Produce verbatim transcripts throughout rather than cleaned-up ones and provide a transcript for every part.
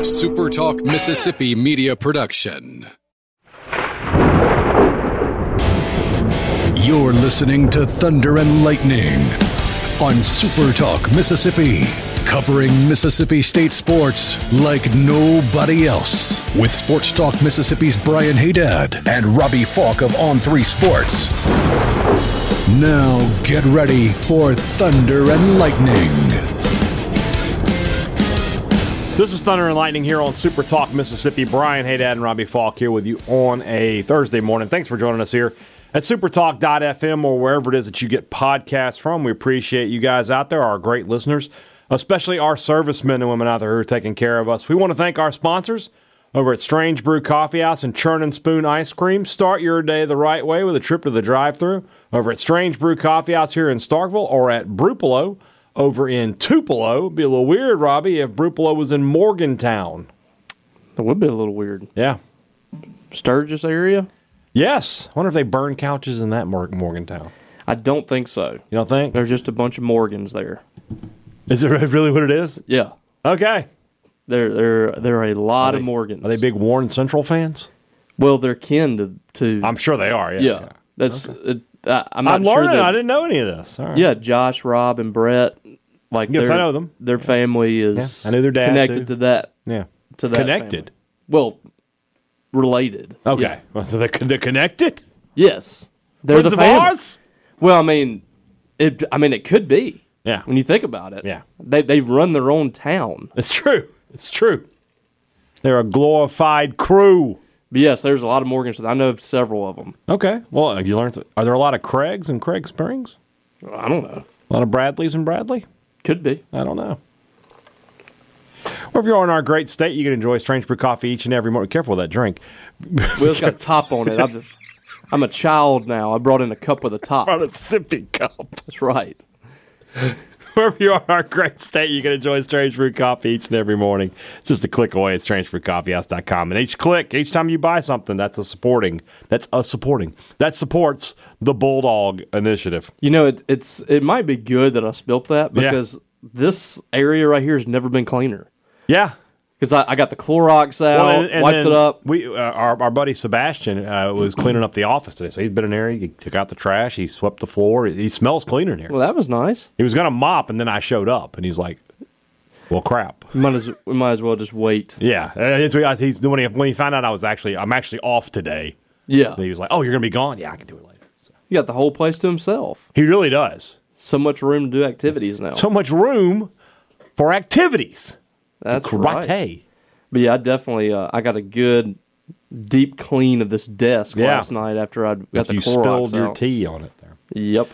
A Super Talk Mississippi media production. You're listening to Thunder and Lightning on Super Talk Mississippi, covering Mississippi State sports like nobody else. With Sports Talk Mississippi's Brian Haydad and Robbie Falk of On three Sports. Now get ready for Thunder and Lightning. This is Thunder and Lightning here on Super Talk Mississippi. Brian Haydad and Robbie Falk here with you on a Thursday morning. Thanks for joining us here at supertalk dot f m or wherever it is that you get podcasts from. We appreciate you guys out there, our great listeners, especially our servicemen and women out there who are taking care of us. We want to thank our sponsors over at Strange Brew Coffee House and Churn and Spoon Ice Cream. Start your day the right way with a trip to the drive-thru over at Strange Brew Coffee House here in Starkville or at Brupolo over in Tupelo. It'd be a little weird, Robbie, if Brupolo was in Morgantown. That would be a little weird. Yeah. Sturgis area? Yes. I wonder if they burn couches in that Mor- Morgantown. I don't think so. You don't think? There's just a bunch of Morgans there. Is it really what it is? Yeah. Okay. There, there, there are a lot are they, of Morgans. Are they big Warren Central fans? Well, they're kin to. to I'm sure they are. Yeah. Yeah. Okay. That's. Okay. It, I, I'm not I'm sure learning. that, I didn't know any of this. All right. Yeah, Josh, Rob, and Brett. Like yes, their, I know them. Their family is. Yeah, I knew their dad connected too. to that. Yeah. To that. Connected. Family. Well, related. Okay. Yeah. Well, so they're, they're connected. Yes, they're Friends the of family. ours? Well, I mean, it. I mean, it could be. Yeah. When you think about it. Yeah. They they run their own town. It's true. It's true. They're a glorified crew. But yes, there's a lot of Morgans. I know of several of them. Okay. Well, you learned. Are there a lot of Craigs in Craig Springs? I don't know. A lot of Bradleys in Bradley? Could be. I don't know. Or if you're in our great state, you can enjoy Strange Brew coffee each and every morning. Careful with that drink. Will's got a top on it. I'm, I'm a child now. I brought in a cup with a top. Brought a sippy cup. That's right. Wherever you are in our great state, you can enjoy Strange Brew coffee each and every morning. It's just a click away at strange brew coffee house dot com. And each click, each time you buy something, that's a supporting. That's us supporting. That supports the Bulldog Initiative. You know, it, it's it might be good that I spilt that because yeah. this area right here has never been cleaner. Yeah. Because I, I got the Clorox out, well, and, and wiped it up. We, uh, our, our buddy Sebastian uh, was cleaning up the office today. So he's been in there. He took out the trash. He swept the floor. He smells cleaner in here. Well, that was nice. He was going to mop, and then I showed up, and he's like, well, crap. We might as, we might as well just wait. Yeah. He's, when, he, when he found out I was actually, I'm actually off today. Yeah. He was like, oh, you're going to be gone? Yeah, I can do it later. So. He got the whole place to himself. He really does. So much room to do activities now. So much room for activities. That's Karate. Right. But yeah, I definitely, uh, I got a good deep clean of this desk yeah. last night after I got the you Clorox spilled your out. tea on it there. Yep.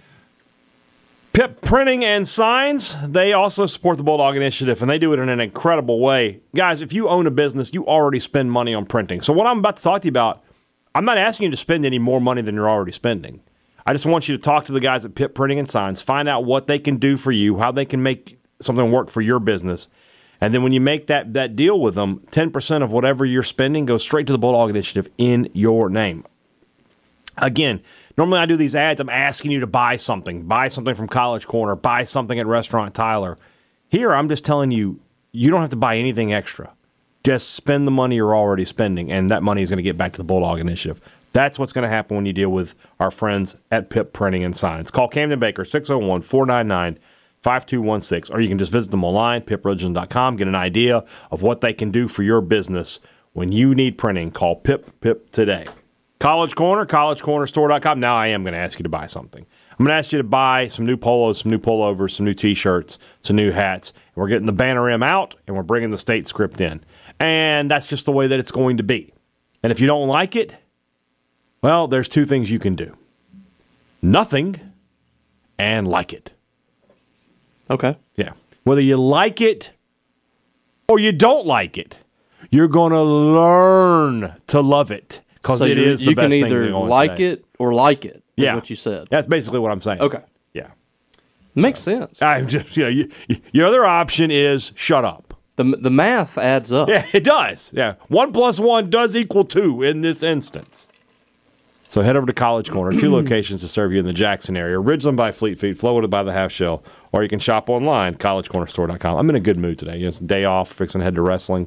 Pip Printing and Signs, they also support the Bulldog Initiative, and they do it in an incredible way. Guys, if you own a business, you already spend money on printing. So what I'm about to talk to you about, I'm not asking you to spend any more money than you're already spending. I just want you to talk to the guys at Pip Printing and Signs, find out what they can do for you, how they can make something work for your business. And then when you make that, that deal with them, ten percent of whatever you're spending goes straight to the Bulldog Initiative in your name. Again, normally I do these ads, I'm asking you to buy something. Buy something from College Corner. Buy something at Restaurant Tyler. Here, I'm just telling you, you don't have to buy anything extra. Just spend the money you're already spending, and that money is going to get back to the Bulldog Initiative. That's what's going to happen when you deal with our friends at Pip Printing and Signs. Call Camden Baker, six oh one, four nine nine, five two one six, or you can just visit them online, pip religion dot com, get an idea of what they can do for your business. When you need printing, call Pip Pip today. College Corner, college corner store dot com. Now I am going to ask you to buy something. I'm going to ask you to buy some new polos, some new pullovers, some new T-shirts, some new hats. And we're getting the banner M out, and we're bringing the state script in. And that's just the way that it's going to be. And if you don't like it, well, there's two things you can do. Nothing and like it. Okay. Yeah. Whether you like it or you don't like it, you're going to learn to love it because so it is the you best can thing either going on like today. it or like it. Is Yeah. what you said. That's basically what I'm saying. Okay. Yeah. Makes sense. I'm just, you know, you, you, your other option is shut up. The the math adds up. Yeah, it does. Yeah. One plus one does equal two in this instance. So head over to College Corner, two locations to serve you in the Jackson area. Ridgeland by Fleet Feet, Flowwood by the Half Shell, or you can shop online, college corner store dot com. I'm in a good mood today. It's a day off, fixing to head to wrestling.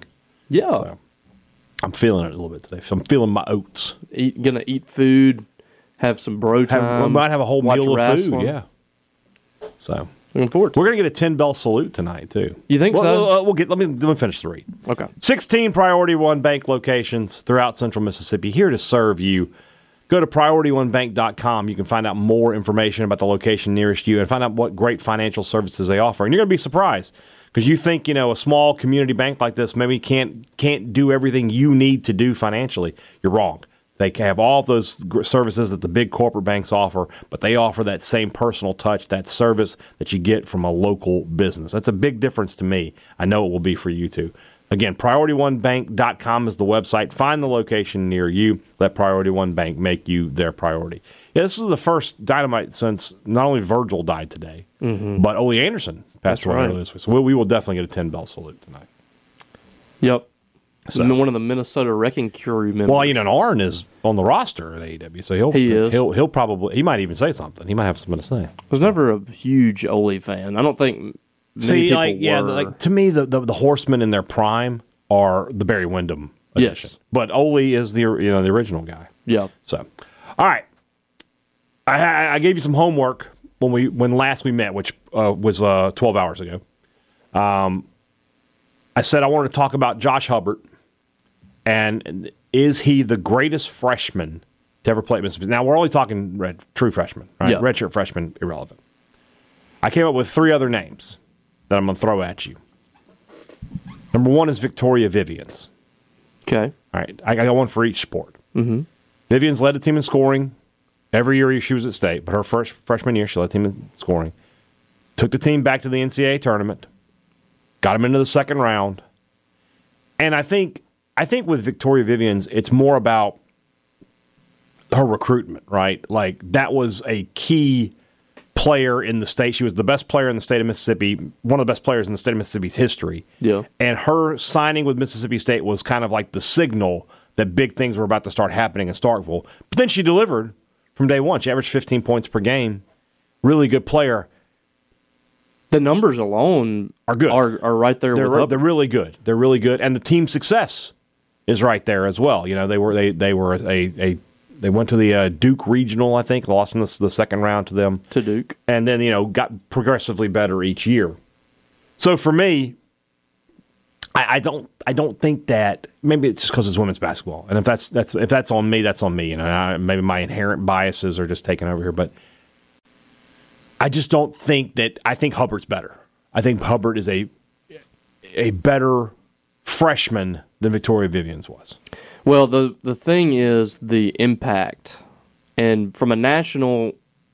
Yeah. So, I'm feeling it a little bit today. I'm feeling my oats. Eat, gonna eat food, have some bro time. Have, I might have a whole meal of wrestling. food. Yeah. So looking forward to it. we're gonna get a ten bell salute tonight too. You think well, so? We'll, uh, we'll get. Let me let me finish the read. Okay. sixteen Priority One Bank locations throughout Central Mississippi here to serve you. Go to priority one bank dot com. You can find out more information about the location nearest you and find out what great financial services they offer. And you're going to be surprised because you think, you know, a small community bank like this maybe can't can't do everything you need to do financially. You're wrong. They have all those services that the big corporate banks offer, but they offer that same personal touch, that service that you get from a local business. That's a big difference to me. I know it will be for you too. Again, priority one bank dot com is the website. Find the location near you. Let Priority One Bank make you their priority. Yeah, this is the first Dynamite since not only Virgil died today, mm-hmm. but Ole Anderson passed away earlier this week. So we, we will definitely get a ten bell salute tonight. Yep. So, one of the Minnesota Wrecking Crew members. well, you know, and Arn is on the roster at A E W, so he'll He is. he'll he'll probably he might even say something. He might have something to say. I was never a huge Ole fan. I don't think many See, people like yeah, were. like to me, the, the the Horsemen in their prime are the Barry Windham edition. Yes. But Ole is the you know the original guy. Yeah. So, all right, I, I gave you some homework when we when last we met, which uh, was uh, twelve hours ago. Um, I said I wanted to talk about Josh Hubbard, and is he the greatest freshman to ever play at Mississippi? Now we're only talking red, true freshman, right? Yeah. Redshirt freshman, irrelevant. I came up with three other names that I'm going to throw at you. Number one is Victoria Vivians. Okay. All right, I got one for each sport. Mm-hmm. Vivians led the team in scoring every year she was at state, but her first freshman year, she led the team in scoring. Took the team back to the N C double A tournament, got them into the second round, and I think I think with Victoria Vivians, it's more about her recruitment, right? Like that was a key player in the state. She was the best player in the state of Mississippi, one of the best players in the state of Mississippi's history. Yeah. And her signing with Mississippi State was kind of like the signal that big things were about to start happening in Starkville. But then she delivered from day one. She averaged fifteen points per game. Really good player. The numbers alone Are good. Are, are right there They're, with re- Hubbard. they're really good. They're really good. And the team success is right there as well. You know, they were they they were a, a they went to the uh, Duke Regional, I think, lost in the, the second round to them. To Duke. And then, you know, got progressively better each year. So for me, I, I don't I don't think that maybe it's just because it's women's basketball. And if that's that's if that's on me, that's on me. You know, I, maybe my inherent biases are just taking over here, but I just don't think that I think Hubbard's better. I think Hubbard is a a better freshman than Victoria Vivians was. Well, the the thing is the impact, and from a national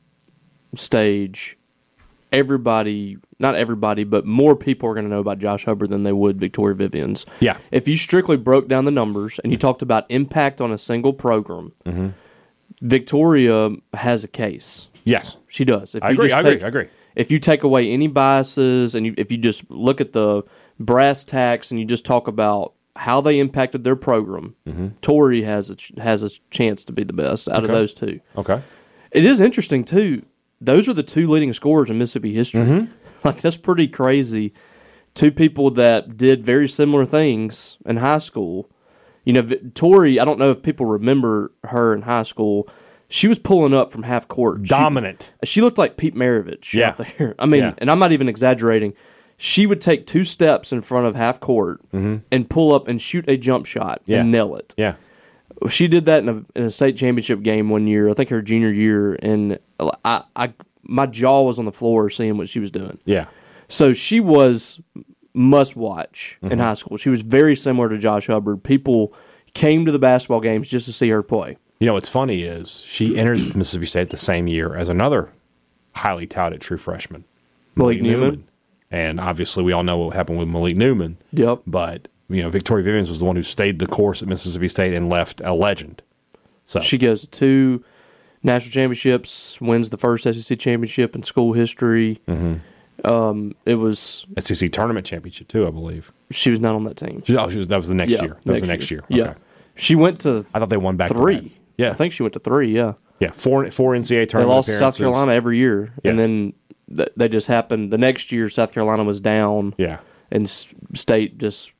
stage, everybody, not everybody, but more people are going to know about Josh Hubbard than they would Victoria Vivians. Yeah. If you strictly broke down the numbers and you talked about impact on a single program, Mm-hmm. Victoria has a case. Yes. She does. If I you agree, just I agree, take- I agree. If you take away any biases and you, if you just look at the brass tacks and you just talk about how they impacted their program, Mm-hmm. Torrey has a ch- has a chance to be the best out of Okay. those two. Okay. It is interesting too. Those are the two leading scorers in Mississippi history. Mm-hmm. Like that's pretty crazy. Two people that did very similar things in high school. You know, Vi- Torrey. I don't know if people remember her in high school. She was pulling up from half court. She- Dominant. She, looked like Pete Maravich Yeah. out there. I mean, Yeah. and I'm not even exaggerating. She would take two steps in front of half court and pull up and shoot a jump shot Mm-hmm. Yeah. and nail it. Yeah. She did that in a, in a state championship game one year, I think her junior year, and I, I, my jaw was on the floor seeing what she was doing. Yeah. So she was must watch Mm-hmm. in high school. She was very similar to Josh Hubbard. People came to the basketball games just to see her play. You know what's funny is she entered Mississippi State the same year as another highly touted true freshman, Malik Newman. And obviously, we all know what happened with Malik Newman. Yep. But you know, Victoria Vivians was the one who stayed the course at Mississippi State and left a legend. So She goes to two national championships, wins the first S E C championship in school history. Mm-hmm. Um, it was S E C tournament championship too, I believe. she was not on that team. She, oh, she was, that was the next Yeah, year. That was the next year. Yeah, Okay. she went to I thought they won back to three. back. Yeah, I think she went to three. Yeah, yeah, four four N C double A they tournament lost to South appearances. Carolina every year, Yeah. and then th- they just happened. The next year, South Carolina was down, Yeah, and S- State just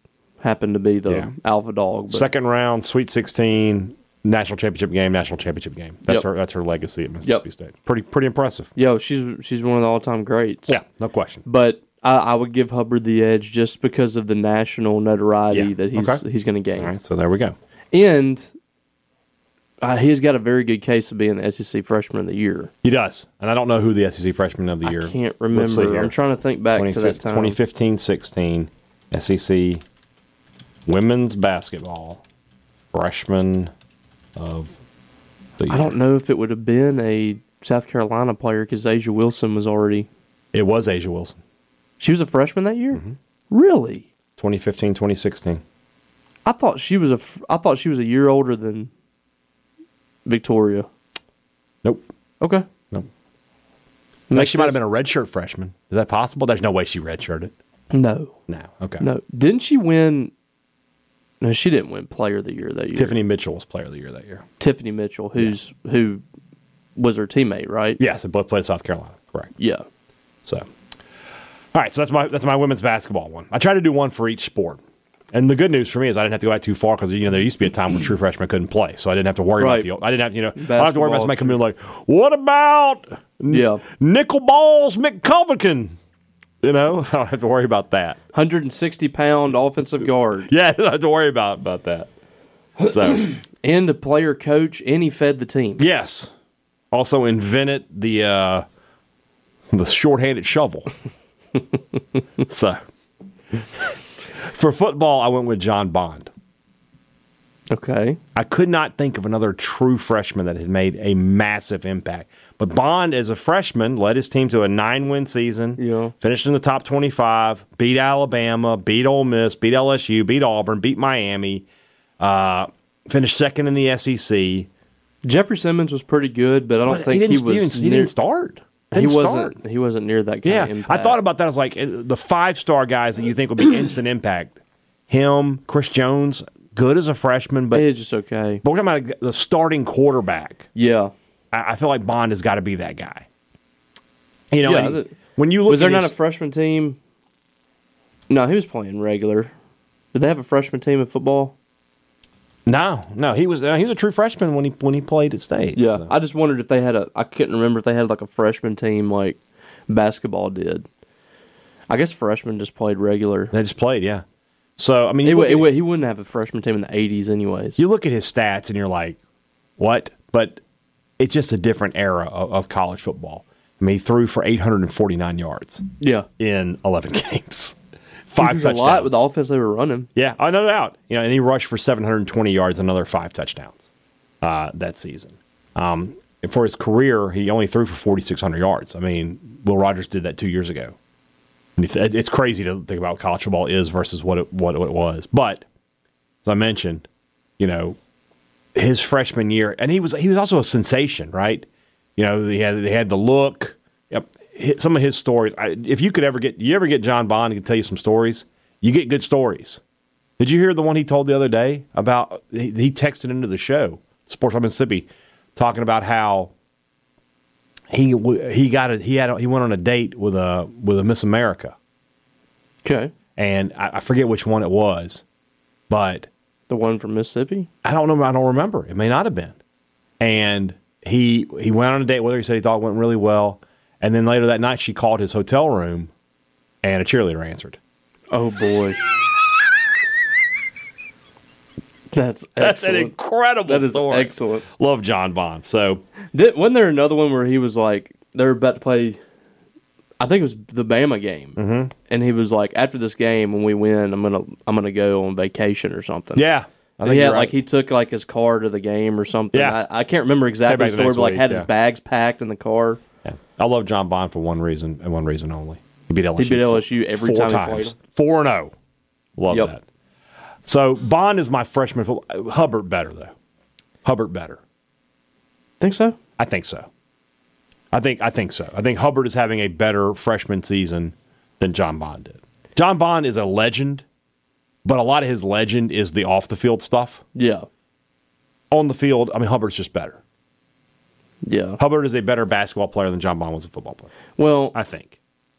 happened to be the Yeah. alpha dog. But Second round, Sweet sixteen, national championship game, national championship game. That's Yep. her. That's her legacy at Mississippi Yep. State. Pretty pretty impressive. Yo, she's she's one of the all time greats. Yeah, no question. But I, I would give Hubbard the edge just because of the national notoriety Yeah. that he's Okay. he's going to gain. All right, so there we go. And uh, he's got a very good case of being the S E C Freshman of the Year. He does, and I don't know who the S E C Freshman of the I Year. can't Let's see remember. here. I'm trying to think back to that time. twenty fifteen sixteen S E C women's basketball freshman of the year. I don't know if it would have been a South Carolina player because Asia Wilson was already. It was Asia Wilson. She was a freshman that year. Mm-hmm. Really? twenty fifteen twenty sixteen I thought she was a. f- I thought she was a year older than Victoria. Nope. Okay. Nope. Makes Like she might have sense. been a redshirt freshman. Is that possible? There's no way she redshirted. No. No. Okay. No. Didn't she win? No, she didn't win Player of the Year that year. Tiffany Mitchell was player of the year that year. Tiffany Mitchell, who's who was her teammate, right? Yes, they both played at South Carolina. Correct. Yeah. So, all right. So that's my that's my women's basketball one. I tried to do one for each sport, and the good news for me is I didn't have to go out too far because you know there used to be a time when true freshmen couldn't play, so I didn't have to worry Right. about the. I didn't have you know I don't have to worry about Basketball, somebody coming in like, what about n- Yeah. nickel balls McCullican? You know, I don't have to worry about that. one hundred sixty pound offensive guard. Yeah, I don't have to worry about about that. So And a player coach, and he fed the team. yes, also invented the uh, the short-handed shovel. So for football, I went with John Bond. Okay. I could not think of another true freshman that had made a massive impact. But Bond, as a freshman, led his team to a nine-win season. Yeah. Finished in the top twenty-five. Beat Alabama. Beat Ole Miss. Beat L S U. Beat Auburn. Beat Miami. Uh, finished second in the S E C. Jeffrey Simmons was pretty good, but I don't But think he he, didn't, was. he didn't, he near, didn't start. he Didn't wasn't. start. He wasn't near that kind Yeah, of impact. I thought about that as like uh, the five-star guys that you think would be instant impact. Him, Chris Jones, good as a freshman, but, It's just okay. but we're talking about the starting quarterback. Yeah. I, I feel like Bond has got to be that guy. You know, Yeah, and the- when you look Was there at not a his, freshman team? No, he was playing regular. Did they have a freshman team in football? no, no, he was uh, he was a true freshman when he when he played at State. Yeah. so. I just wondered if they had a. I couldn't remember if they had like a freshman team like basketball did. I guess freshmen just played regular. they just played. Yeah. So I mean, It, you would- look, it, at, would- he wouldn't have a freshman team in the eighties, anyways. you look at his stats and you're like, what? But it's just a different era of, of college football. I mean, he threw for eight hundred forty-nine yards yeah, in eleven games, he five was touchdowns. a lot with the offense they were running. Yeah, I no doubt. You know, and he rushed for seven hundred twenty yards, another five touchdowns uh, that season. Um, and for his career, he only threw for forty-six hundred yards. I mean, Will Rogers did that two years ago. And it- It's crazy to think about what college football is versus what it, what it was. But as I mentioned, you know, his freshman year, and he was he was also a sensation, right? You know, they had they had the look. Yep, hit- some of his stories. I, if you could ever get you ever get John Bond, he can tell you some stories. You get good stories. Did you hear the one he told the other day about? He, he texted into the show, Sports Talk Mississippi, talking about how he w- he got a, he had a, he went on a date with a with a Miss America, Okay, and I, I forget which one it was, but the one from Mississippi. I don't know. I don't remember. It may not have been. And he he went on a date with her. He said he thought it went really well. And then later that night, she called his hotel room, and a cheerleader answered. Oh boy, that's That's an excellent. incredible That is story. excellent. Love John Bond. So Did, wasn't there another one where he was like they were about to play? I think it was the Bama game, mm-hmm. and he was like, "After this game, when we win, I'm gonna I'm gonna go on vacation or something." yeah, I He you're had right. like he took like his car to the game or something. Yeah. I, I can't remember exactly back the the story, next but like week, had yeah. his bags packed in the car. Yeah. I love John Bond for one reason and one reason only. He beat L S U. He beat L S U every four time he times. played him. Four and zero. Love Yep. that. So Bond is my freshman. football- Hubbard better though. Hubbard better. Think so? I think so. I think I think so. I think Hubbard is having a better freshman season than John Bond did. John Bond is a legend, but a lot of his legend is the off the field stuff. Yeah, On the field, I mean Hubbard's just better. yeah. Hubbard is a better basketball player than John Bond was a football player. Well, I think.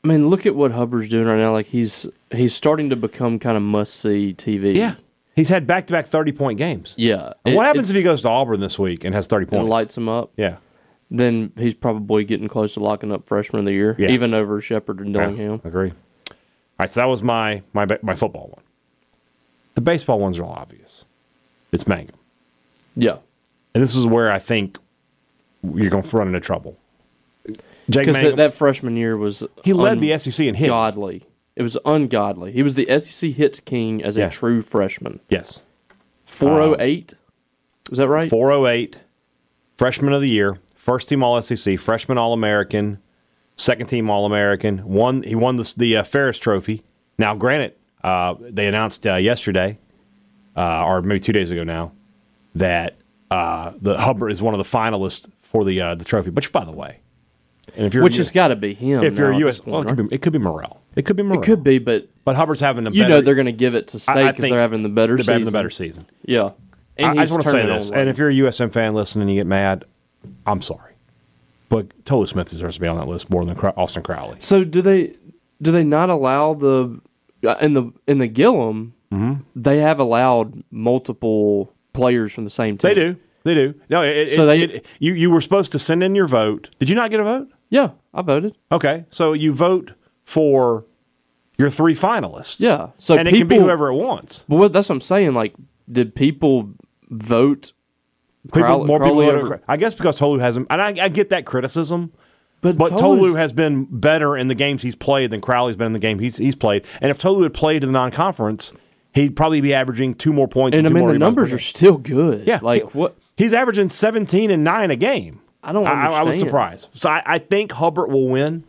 I mean, look at what Hubbard's doing right now. Like he's he's starting to become kind of must see T V. Yeah, he's had back to back thirty point games. Yeah. And It- what happens if it's- he goes to Auburn this week and has thirty points? and lights him up? Yeah, Then he's probably getting close to locking up freshman of the year, Yeah. even over Shepard and Dillingham. I agree. All right, so that was my my ba- my football one. The baseball ones are all obvious. It's Mangum, Yeah. and this is where I think you're going to run into trouble. Jake Because Mangum, that, that freshman year was he led the S E C in hitting. ungodly. It was ungodly. He was the S E C hits king as Yeah. a true freshman. Yes, four oh eight, is that right? four oh eight, freshman of the year, first team All S E C, freshman All American, second team All American. Won he won the, the uh, Ferris Trophy. Now, granted, uh, they announced uh, yesterday, uh, or maybe two days ago now, that uh, the Hubbard is one of the finalists for the uh, the trophy. Which, by the way, and if you're Which has got to be him. if you're now a at U S, this well, it point, could be it could be Morrell. It could be Morrell. right? It could be, but But Hubbard's having a you better, know they're going to give it to I- State I because think they're having the better they're season. having the better season. Yeah. I, I he's just want to say turning this, on and late. if you're a U S M fan listening and you get mad, I'm sorry, but Tolu Smith deserves to be on that list more than Crow- Austin Crowley. So do they do they not allow the uh, in the in the Gillum? Mm-hmm. They have allowed multiple players from the same team. They do, they do. No, it, So it, they- it- you you were supposed to send in your vote. Did you not get a vote? Yeah, I voted. Okay, so you vote for your three finalists. Yeah, so and it can be people- whoever it wants. But what, that's what I'm saying. Like, did people vote? People, Crowley- more people. Crowley voted over- for- I guess because Tolu hasn't, and I, I get that criticism. But, But Tolu's- Tolu has been better in the games he's played than Crowley's been in the game he's he's played. And if Tolu had played in the non-conference, he'd probably be averaging two more points. and I two mean more the rebounds per numbers game. are still good. Yeah, like he- what? He's averaging seventeen and nine a game. I don't I, I was understand. surprised. So I, I think Hubbard will win,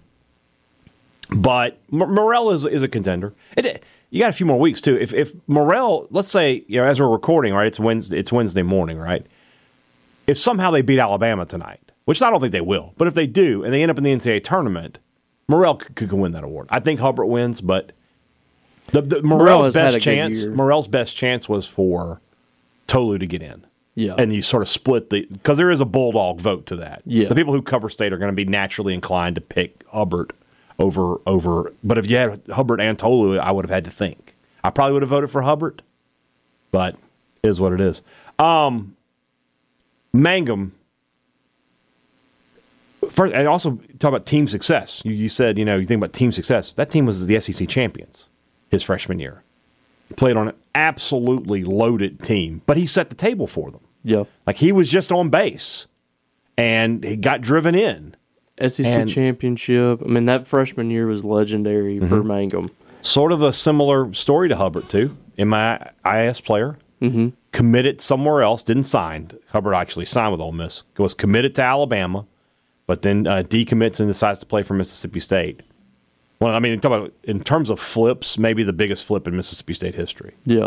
but M- Morrell is is a contender. It, you got a few more weeks too. If if Morrell, let's say, you know, as we're recording, right? It's Wednesday. It's Wednesday morning, right? If somehow they beat Alabama tonight, which I don't think they will, but if they do and they end up in the N C double A tournament, Morrell could, could win that award. I think Hubbard wins, but the, the Morrell Morrell's has had a best good chance. year. Morrell's best chance was for Tolu to get in. Yeah. And you sort of split the, because there is a bulldog vote to that. Yeah. The people who cover State are going to be naturally inclined to pick Hubbard over over. But if you had Hubbard and Tolu, I would have had to think. I probably would have voted for Hubbard, but it is what it is. Um, Mangum. First, and also talk about team success. You, you said, you know, you think about team success. That team was the S E C champions his freshman year. He played on an absolutely loaded team, but he set the table for them. Yeah. Like he was just on base, and he got driven in. S E C And- championship. I mean, that freshman year was legendary for Mm-hmm. Mangum. Sort of a similar story to Hubbard too. M I S player, Mm-hmm. committed somewhere else, didn't sign. Hubbard actually signed with Ole Miss. Was committed to Alabama, but then uh, decommits and decides to play for Mississippi State. Well, I mean, talk about in terms of flips, maybe the biggest flip in Mississippi State history. Yeah.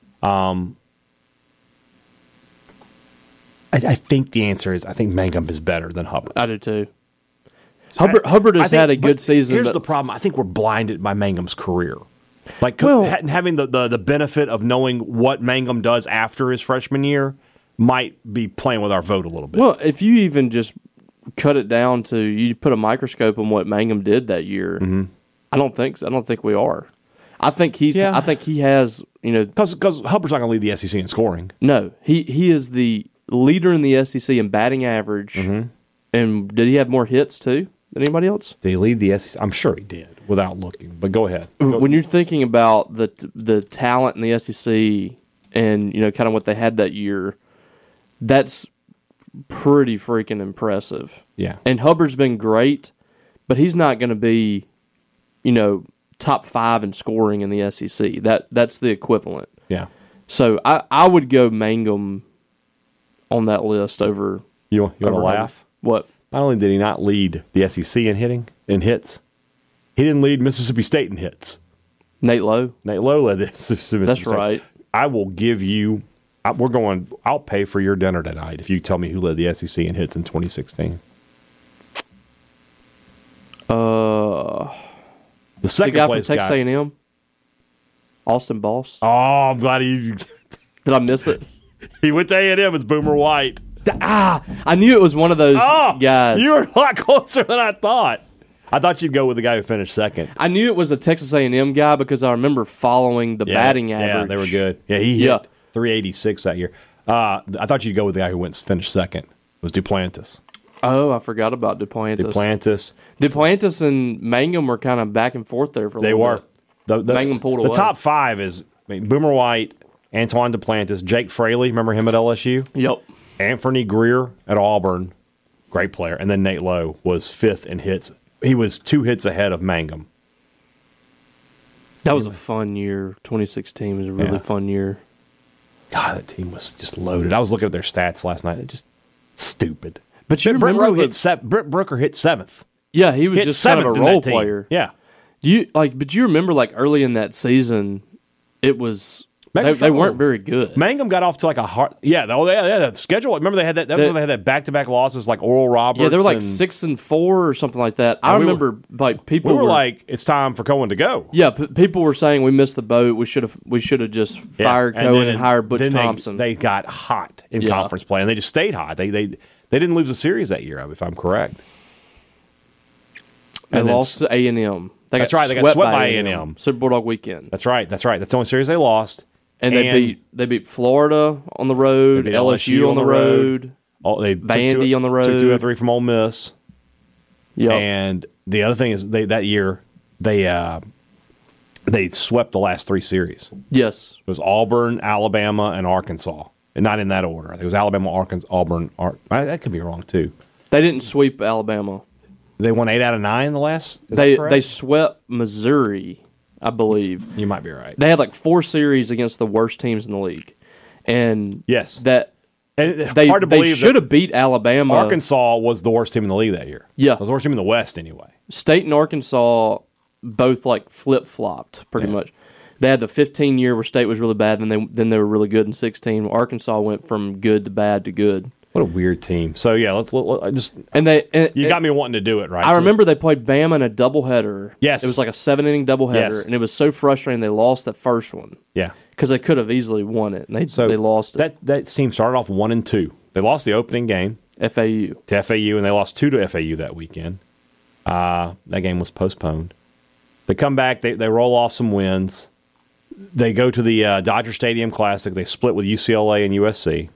I, I think the answer is I think Mangum is better than Hubbard. I do too. Hubbard I- Hubbard I has think- had a good but season. Here's but the problem. I think we're blinded by Mangum's career. Like co- Well- ha- having the, the, the benefit of knowing what Mangum does after his freshman year might be playing with our vote a little bit. Well, if you even just cut it down to you put a microscope on what Mangum did that year, I don't think so. I don't think we are. I think he's. Yeah. I think he has. You know, Because Hubbard's not going to lead the S E C in scoring. no, he he is the leader in the S E C in batting average. Mm-hmm. And did he have more hits too than anybody else? Did he lead the S E C? I'm sure he did without looking. But go ahead. Go- When you're thinking about the the talent in the S E C and you know kind of what they had that year, that's pretty freaking impressive. yeah. And Hubbard's been great, but he's not going to be, you know, top five in scoring in the S E C. That that's the equivalent. Yeah. So I, I would go Mangum on that list over. You, you want to over Hubbard. laugh? What? Not only did he not lead the S E C in hitting, in hits, he didn't lead Mississippi State in hits. Nate Lowe. Nate Lowe led the Mississippi That's State. right. I will give you. I, we're going. I'll pay for your dinner tonight if you tell me who led the S E C in hits in twenty sixteen. Uh, The the second guy from place Texas guy. A and M. Austin Boss. Oh, I'm glad he Did I miss it? he went to A and M. It's Boomer White. Ah, I knew it was one of those Oh, guys. you were a lot closer than I thought. I thought you'd go with the guy who finished second. I knew it was a Texas A and M guy because I remember following the Yeah, batting average. Yeah, they were good. Yeah, he hit Yeah. three eighty-six that year. Uh, I thought you'd go with the guy who went finished second. It was Duplantis. Oh, I forgot about Duplantis. Duplantis. Duplantis and Mangum were kind of back and forth there for a They little were. bit. The, the, Mangum pulled the away. top five is I mean, Boomer White, Antoine Duplantis, Jake Fraley. Remember him at L S U? Yep. Anthony Greer at Auburn. Great player. And then Nate Lowe was fifth in hits. He was two hits ahead of Mangum. That was a fun year. twenty sixteen was a really Yeah. fun year. God, that team was just loaded. I was looking at their stats last night. They're just stupid. But you Britt, remember Rowe the- hit se- Britt Brooker hit seventh. Yeah, he was Hit just kind of a seventh in role that team. player. Yeah. Do you like? But you remember, like early in that season, it was they, Mangum they weren't struggled. very good. Mangum got off to like a hard. Yeah, oh yeah, yeah. The schedule. Remember they had that. That's They- where they had that back-to-back losses like Oral Roberts. Yeah, they were like and six and four or something like that. I And we were- remember like people We were like, it's time for Cohen to go. yeah, p- people were saying we missed the boat. We should have we should have just Yeah. fired And Cohen then- and hired Butch then they- Thompson. They, got hot in Yeah. conference play, and they just stayed hot. They they they didn't lose a series that year, if I'm correct. They And then lost to A and M. They That's got right, they got swept, swept by by A and A and M. M. Super Bulldog weekend, That's right. That's right. That's the only series they lost. and they beat they beat Florida on the road, They beat L S U on the road. Oh, they took Vandy two, on the Took two road. or three from Ole Miss. Yeah, And the other thing is, they that year they uh, they swept the last three series. yes, It was Auburn, Alabama, and Arkansas, and not in that order. I think it was Alabama, Arkansas, Auburn. Ar- I, that could be wrong too. they didn't sweep Alabama. They won eight out of nine in the last. Is They that correct? they swept Missouri, I believe. You might be right. They had like four series against the worst teams in the league, and Yes. that And it's they hard to they believe should that have beat Alabama. Arkansas was the worst team in the league that year. Yeah. It was the worst team in the West anyway. State and Arkansas both like flip flopped pretty Yeah. much. They had the fifteen year where State was really bad, and then they then they were really good in sixteen. Arkansas went from good to bad to good, What a weird team. So yeah, let's let, let- just. and they and, You got me wanting to do it, right? I So- remember they played Bama in a doubleheader. Yes. It was like a seven inning doubleheader, Yes. and it was so frustrating they lost that first one Yeah. because they could have easily won it, and they So they lost it. That that team started off one and two. They lost the opening game F A U. to F A U, and they lost two to F A U that weekend. Uh, that game was postponed. They come back. They they roll off some wins. They go to the uh, Dodger Stadium Classic. They split with U C L A and U S C,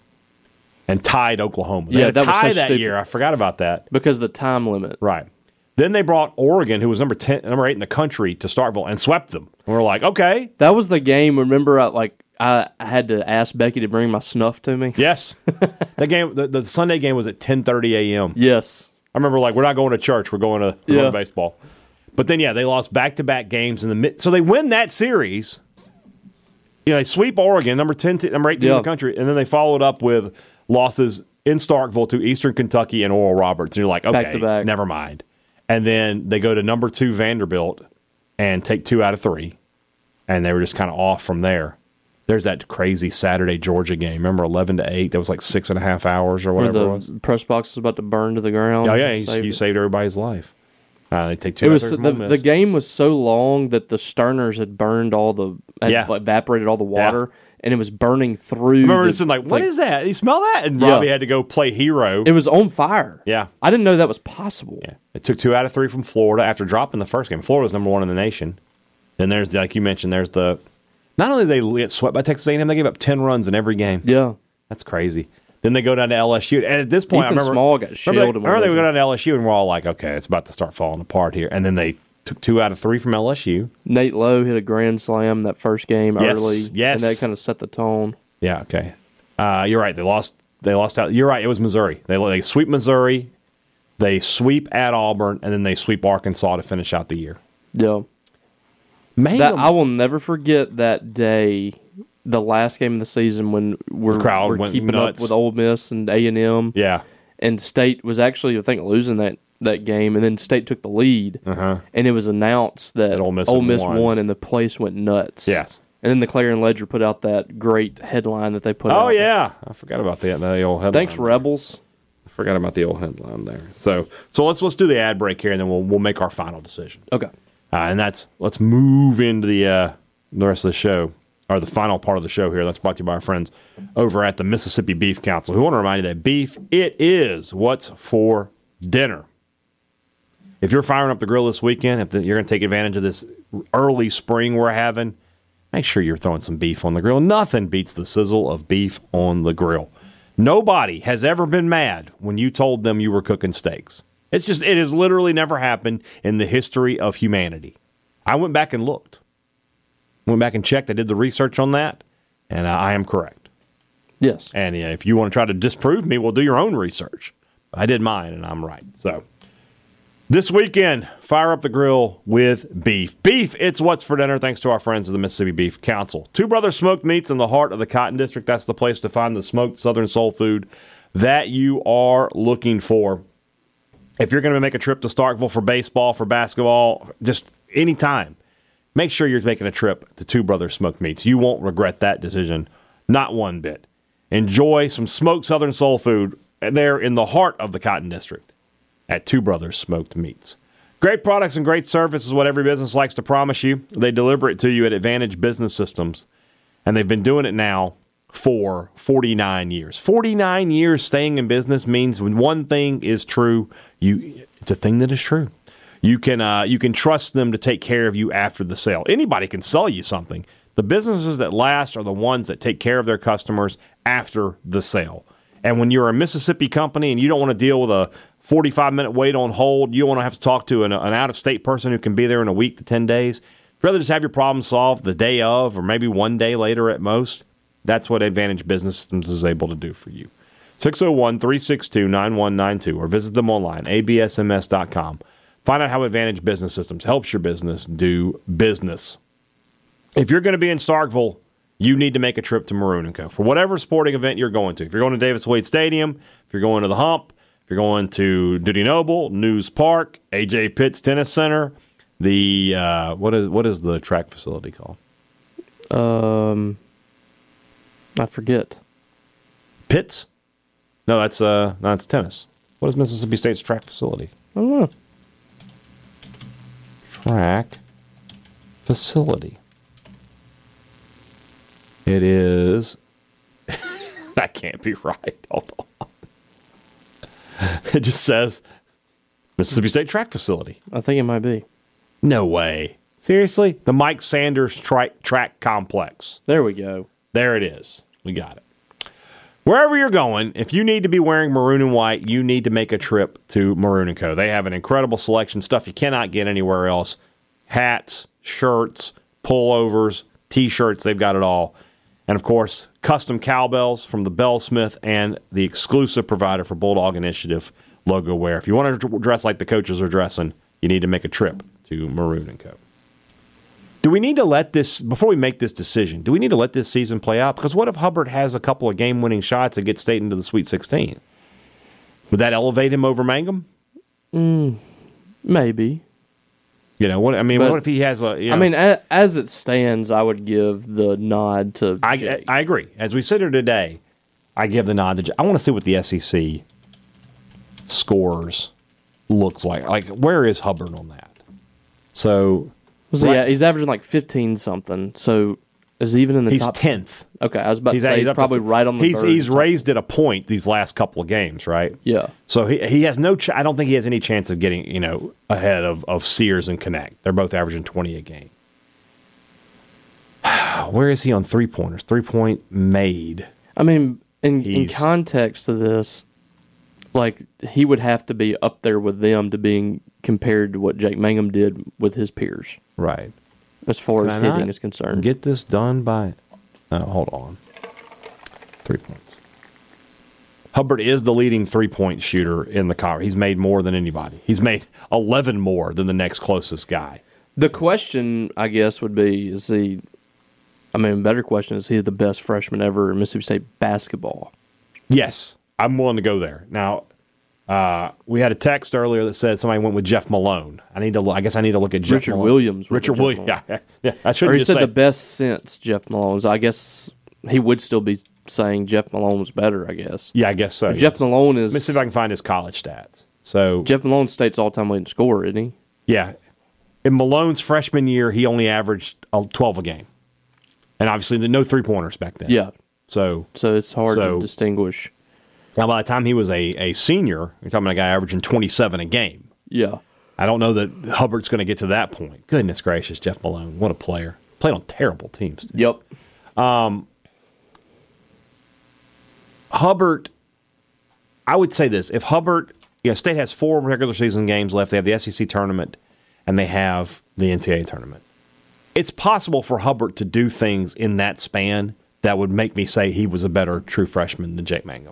and tied Oklahoma. They Yeah, had a that was so tie that stupid. year. I forgot about that. Because of the time limit. Right. Then they brought Oregon, who was number ten, number eight in the country, to Starkville and swept them. And we're like, okay, That was the game. Remember, I, like I, I had to ask Becky to bring my snuff to me. yes. the game, the, the Sunday game was at ten thirty a.m. Yes. I remember, like, we're not going to church. We're going to, we're Yeah. going to baseball. But then, yeah, they lost back-to-back games in the mid. So they win that series. You know, they sweep Oregon, number ten, t- number eight team in Yeah. the country, and then they followed up with losses in Starkville to Eastern Kentucky and Oral Roberts. And you're like, okay, Back-to-back. never mind. And then they go to number two Vanderbilt and take two out of three, and they were just kind of off from there. There's that crazy Saturday Georgia game. Remember, eleven to eight. That was like six and a half hours or Where whatever it the was. press box was about to burn to the ground. Oh yeah, you Saved saved, you it. saved everybody's life. Uh, they take two. It out was of three the, from Ole the Miss. game was so long that the Sterners had burned all the had Yeah. evaporated all the water, and it was burning through. I remember the, it's like, what is that? You smell that? And Yeah. Robbie had to go play hero. It was on fire. Yeah. I didn't know that was possible. Yeah, it took two out of three from Florida after dropping the first game. Florida's number one in the nation. Then there's, like you mentioned, there's the. Not only did they get swept by Texas A and M, they gave up ten runs in every game. Yeah. That's crazy. Then they go down to L S U, and at this point, Ethan I remember Small got remember shelled They, in one remember they of would them. go down to L S U, and we're all like, okay, it's about to start falling apart here. And then they took two out of three from L S U. Nate Lowe hit a grand slam that first game Yes, early. yes. And that kind of set the tone. Yeah, okay. Uh, you're right. They lost. They lost out. You're right. It was Missouri. They they sweep Missouri, they sweep at Auburn, and then they sweep Arkansas to finish out the year. Yeah. Mangum, That I will never forget that day, the last game of the season when we're, The crowd we're went keeping nuts. up with Ole Miss and A and M. yeah, And State was actually, I think, losing that, that game, and then State took the lead, uh-huh. and it was announced that, That Ole Miss Ole had Miss won. won, and the place went nuts. Yes. And then the Clarion Ledger put out that great headline that they put out. Oh yeah, I forgot about that. The old headline. Thanks, there. Rebels. I forgot about the old headline there. So so let's let's do the ad break here, and then we'll we'll make our final decision. Okay. Uh, and that's let's move into the uh, the rest of the show, or the final part of the show here. That's brought to you by our friends over at the Mississippi Beef Council, who want to remind you that beef, it is what's for dinner. If you're firing up the grill this weekend, if the, you're going to take advantage of this early spring we're having, make sure you're throwing some beef on the grill. Nothing beats the sizzle of beef on the grill. Nobody has ever been mad when you told them you were cooking steaks. It's just, it has literally never happened in the history of humanity. I went back and looked. Went back and checked. I did the research on that, and I am correct. Yes. And yeah, if you want to try to disprove me, well, do your own research. I did mine, and I'm right. So this weekend, fire up the grill with beef. Beef, it's what's for dinner, thanks to our friends of the Mississippi Beef Council. Two Brothers Smoked Meats in the heart of the Cotton District. That's the place to find the smoked Southern soul food that you are looking for. If you're going to make a trip to Starkville for baseball, for basketball, just any time, make sure you're making a trip to Two Brothers Smoked Meats. You won't regret that decision, not one bit. Enjoy some smoked Southern soul food there in the heart of the Cotton District at Two Brothers Smoked Meats. Great products and great service is what every business likes to promise you. They deliver it to you at Advantage Business Systems, and they've been doing it now for forty-nine years. forty-nine years staying in business means when one thing is true, you it's a thing that is true. You can uh, you can trust them to take care of you after the sale. Anybody can sell you something. The businesses that last are the ones that take care of their customers after the sale. And when you're a Mississippi company and you don't want to deal with a forty-five minute wait on hold, you don't want to have to talk to an, an out-of-state person who can be there in a week to ten days. You'd rather just have your problem solved the day of or maybe one day later at most. That's what Advantage Business Systems is able to do for you. six oh one, three six two, nine one nine two or visit them online, a b s m s dot com. Find out how Advantage Business Systems helps your business do business. If you're going to be in Starkville, you need to make a trip to Maroon and Co. for whatever sporting event you're going to. If you're going to Davis Wade Stadium, if you're going to the Hump, if you're going to Dudy Noble, News Park, A J Pitts Tennis Center, the uh, what is what is the track facility called? Um, I forget. Pitts? No, that's uh, no, that's tennis. What is Mississippi State's track facility? I don't know. Track facility. It is. That can't be right. Hold on. It just says Mississippi State Track Facility. I think it might be. No way. Seriously? The Mike Sanders tri- Track Complex. There we go. There it is. We got it. Wherever you're going, if you need to be wearing maroon and white, you need to make a trip to Maroon and Co. They have an incredible selection, stuff you cannot get anywhere else. Hats, shirts, pullovers, T-shirts, they've got it all. And, of course, custom cowbells from the Bellsmith and the exclusive provider for Bulldog Initiative logo wear. If you want to dress like the coaches are dressing, you need to make a trip to Maroon and Co. Do we need to let this, before we make this decision, do we need to let this season play out? Because what if Hubbard has a couple of game-winning shots and gets State into the Sweet sixteen? Would that elevate him over Mangum? Mm, maybe. You know, what I mean, But, what if he has a... You know, I mean, a, as it stands, I would give the nod to I, Jake. I agree. As we sit here today, I give the nod to Jake. I want to see what the S E C scores looks like. Like, where is Hubbard on that? So... So, right- yeah, he's averaging like fifteen something. So is he even in the He's top? tenth. Okay, I was about He's, to say he's he's, up to probably th- right on the He's verge he's of top- raised it a point these last couple of games, right? Yeah. So he he has no. Ch- I don't think he has any chance of getting you know ahead of, of Sears and Connect. They're both averaging twenty a game. Where is he on three pointers? Three point made. I mean, in, in He's- context to this, like he would have to be up there with them to being compared to what Jake Mangum did with his peers, Right. as far Can as I hitting not is concerned. Get this done by. Oh, hold on. Three points. Hubbard is the leading three-point shooter in the conference. He's made more than anybody. He's made eleven more than the next closest guy. The question, I guess, would be: Is he? I mean, a better question is: Is he the best freshman ever in Mississippi State basketball? Yes, I'm willing to go there. Now, uh, we had a text earlier that said somebody went with Jeff Malone. I need to. I guess I need to look at Jeff Richard Malone. Williams went Richard with Jeff Williams. Yeah, Malone. yeah, yeah. I should Or he just said say the best since Jeff Malone's. I guess he would still be saying Jeff Malone was better. I guess. Yeah, I guess so. Jeff yes. Malone Let me is see if I can find his college stats. So Jeff Malone State's all-time leading scorer, isn't he? yeah, in Malone's freshman year, he only averaged uh, twelve a game, and obviously no three pointers back then. Yeah. So So it's hard So- to distinguish. now by the time he was a, a senior, you're talking about a guy averaging twenty-seven a game. Yeah. I don't know that Hubbard's going to get to that point. Goodness gracious, Jeff Malone, what a player! Played on terrible teams. Yep. Um, Hubbard, I would say this: if Hubbard, yeah, State has four regular season games left. They have the S E C tournament, and they have the N C double A tournament. It's possible for Hubbard to do things in that span that would make me say he was a better true freshman than Jake Mangum.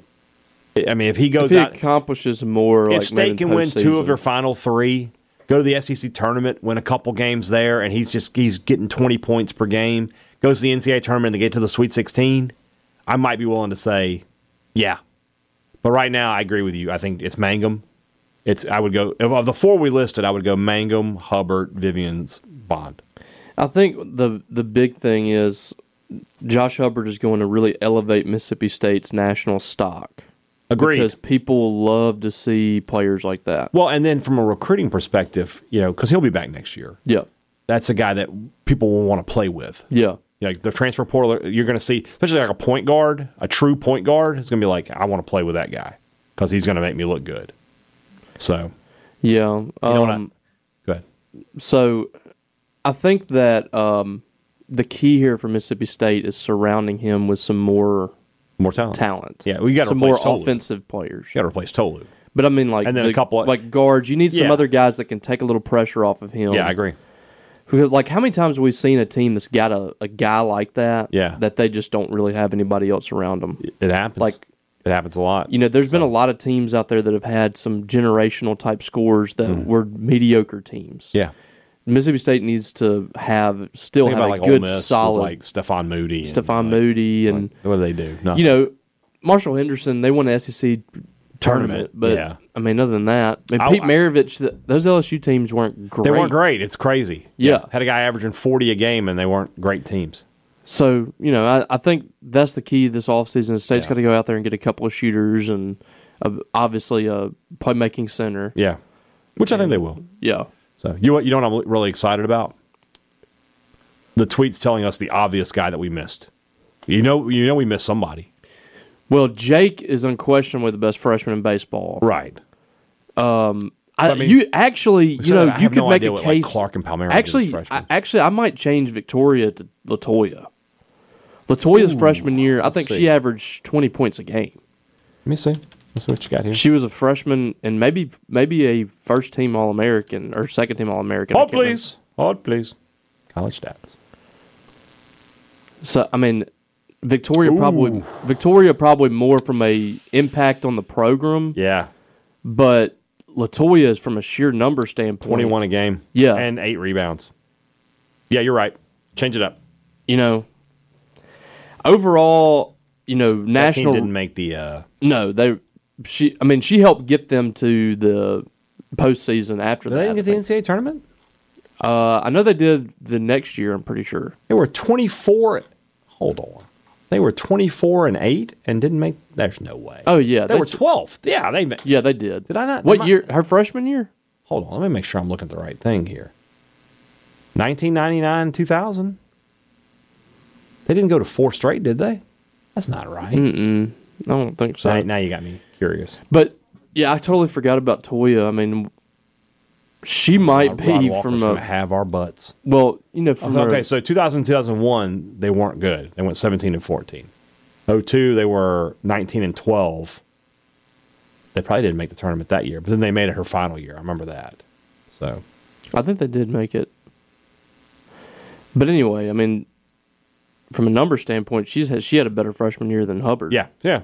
I mean, if he goes if he out, accomplishes more, if like State can win two of their final three, go to the S E C tournament, win a couple games there, and he's just he's getting twenty points per game, goes to the N C double A tournament to get to the Sweet sixteen, I might be willing to say, yeah. But right now, I agree with you. I think it's Mangum. It's I would go of the four we listed. I would go Mangum, Hubbard, Vivians, Bond. I think the the big thing is Josh Hubbard is going to really elevate Mississippi State's national stock. Agreed. Because people love to see players like that. Well, and then from a recruiting perspective, you know, because he'll be back next year. Yeah. That's a guy that people will want to play with. Yeah. Like the transfer portal, you're going to see, especially like a point guard, a true point guard, it's going to be like, I want to play with that guy because he's going to make me look good. So, yeah. you know what I, Um, go ahead. so I think that um, the key here for Mississippi State is surrounding him with some more More talent. talent. Yeah, we got to some replace more Tolu. offensive players. You got to replace Tolu. But I mean, like, And then the, a couple of- like guards. You need some Yeah. other guys that can take a little pressure off of him. Yeah, I agree. Who, like, how many times have we seen a team that's got a, a guy like that? Yeah. That they just don't really have anybody else around them. It happens. Like, it happens a lot. you know, there's been a lot of teams out there that have had some generational type scores that were mediocre teams. Mm. yeah. Mississippi State needs to have still Think have about a like good, Ole Miss solid with like Stephon Moody. and, Stephon like, Moody and like, what do they do? Nothing. you know Marshall Henderson. They won the S E C tournament, Tournament, but yeah. I mean, other than that, I mean, I- Pete Maravich, th- those L S U teams weren't great. they weren't great. It's crazy. Yeah. Had a guy averaging forty a game, and they weren't great teams. So, you know, I, I think that's the key this offseason. The State's Yeah. got to go out there and get a couple of shooters and uh, obviously a playmaking center. Yeah. Which I think they will. Yeah. So, you, you know what I'm really excited about? The tweets telling us the obvious guy that we missed. You know, you know we missed somebody. Well, Jake is unquestionably the best freshman in baseball. Right. I, I mean, you actually, you said know, that, I you have could no make idea a what, like, case. Clark and Palmero did as actually, freshmen. I, actually, I might change Victoria to Latoya. Latoya's Ooh, freshman year, I let's think see. she averaged twenty points a game. Let me see. Let's see what you got here. She was a freshman and maybe maybe a first team All American or second team All American. Hold, please. Hold, please. College stats. So I mean, Victoria Ooh. probably Victoria probably more from a impact on the program, Yeah. but Latoya is from a sheer number standpoint. twenty-one a game. Yeah. And eight rebounds. Yeah, you're right. Change it up. You know, overall, you know, That team national didn't make the. Uh, no, they she. I mean, she helped get them to the postseason after did that. they I get the think. N C double A tournament? Uh, I know they did the next year. I'm pretty sure. They were twenty-four. Hold on. They were twenty-four and eight and didn't make. There's no way. Oh yeah, they, were twelfth. Yeah, they. ma- yeah, they did. Did I not? What am I- year? Her freshman year? Hold on. Let me make sure I'm looking at the right thing here. nineteen ninety-nine, two thousand. They didn't go to four straight, did they? That's not right. Mm-mm. I don't think so. Now, now you got me curious. But yeah, I totally forgot about Toya. I mean, she might Rod be Walker's from gonna a have our butts. well, you know, from Okay, a, so two thousand, two thousand one, they weren't good. They went seventeen and fourteen. oh two, they were nineteen and twelve. They probably didn't make the tournament that year, but then they made it her final year. I remember that. So, I think they did make it. But anyway, I mean, from a number standpoint, she's had, she had a better freshman year than Hubbard. yeah, yeah.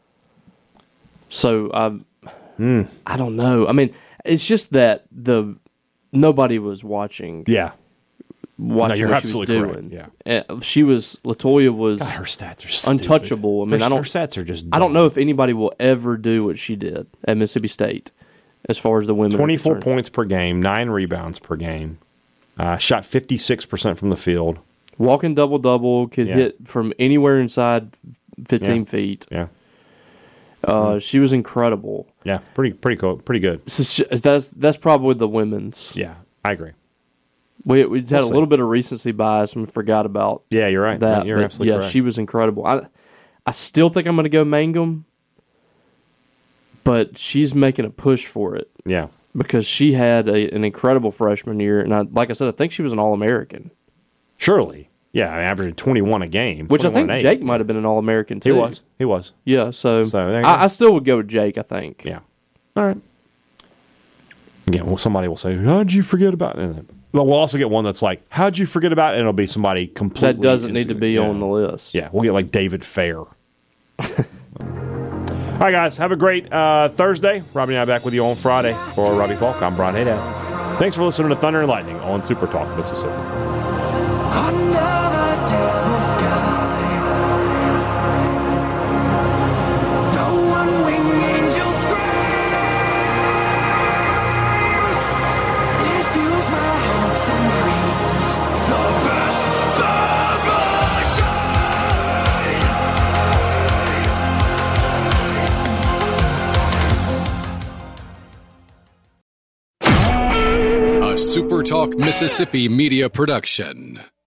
So um, Hmm. I don't know. I mean, it's just that the nobody was watching Yeah. watching you're what she was absolutely correct, doing. yeah. Uh, she was Latoya was God, her stats are stupid. untouchable. I mean, her, I don't her stats are just I don't dumb. know if anybody will ever do what she did at Mississippi State as far as the women. are twenty-four concerned. points per game, nine rebounds per game. Uh, shot fifty-six percent from the field. Walking double double, could Yeah. hit from anywhere inside fifteen Yeah. feet. Yeah. Uh, she was incredible. Yeah, pretty pretty cool, pretty good. So she- that's that's probably the women's. Yeah, I agree. We we had We'll a see. little bit of recency bias and we forgot about Yeah, you're right. that. You're but absolutely yeah, correct. she was incredible. I I still think I'm going to go Mangum, but she's making a push for it. yeah. because she had a, an incredible freshman year, and I, like I said, I think she was an All-American. Surely. Yeah, I averaged twenty-one a game. Which I think Jake might have been an All-American, too. He was. He was. Yeah, so, so there you I, go. I still would go with Jake, I think. Yeah. All right. Again, well, somebody will say, how'd you forget about it? Well, we'll also get one that's like, how'd you forget about it? And it'll be somebody completely. That doesn't need to be yeah. on the list. Yeah, we'll get like David Fair. All right, guys, have a great uh, Thursday. Robbie and I back with you on Friday. For Robbie Falk, I'm Brian Haydad. Thanks for listening to Thunder and Lightning on Super Talk Mississippi. Under the devil sky, the one-winged angel screams. It fuels my hopes and dreams. The best A Super Talk Mississippi media production.